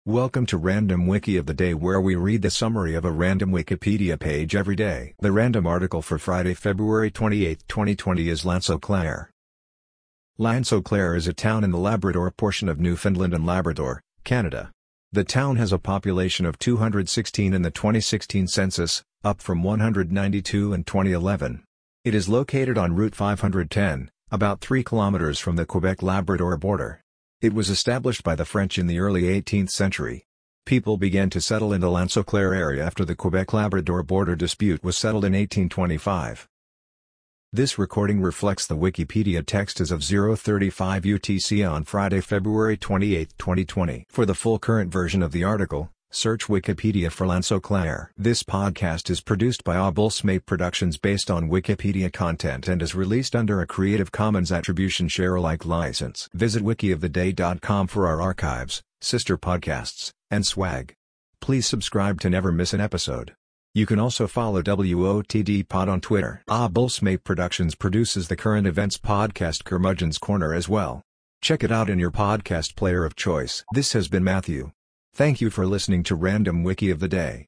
Welcome to Random Wiki of the Day, where we read the summary of a random Wikipedia page every day. The random article for Friday, February 28, 2020 is L'Anse-aux-Clercs. L'Anse-aux-Clercs is a town in the Labrador portion of Newfoundland and Labrador, Canada. The town has a population of 216 in the 2016 census, up from 192 in 2011. It is located on Route 510, about 3 kilometers from the Quebec-Labrador border. It was established by the French in the early 18th century. People began to settle in the L'Anse-aux-Clercs area after the Quebec-Labrador border dispute was settled in 1825. This recording reflects the Wikipedia text as of 0:35 UTC on Friday, February 28, 2020. For the full current version of the article, search Wikipedia for L'Anse-aux-Clercs. This podcast is produced by Abulsmate Productions based on Wikipedia content and is released under a Creative Commons Attribution Share-alike license. Visit wikioftheday.com for our archives, sister podcasts, and swag. Please subscribe to never miss an episode. You can also follow WOTD Pod on Twitter. Abulsmate Productions produces the current events podcast Curmudgeon's Corner as well. Check it out in your podcast player of choice. This has been Matthew. Thank you for listening to Random Wiki of the Day.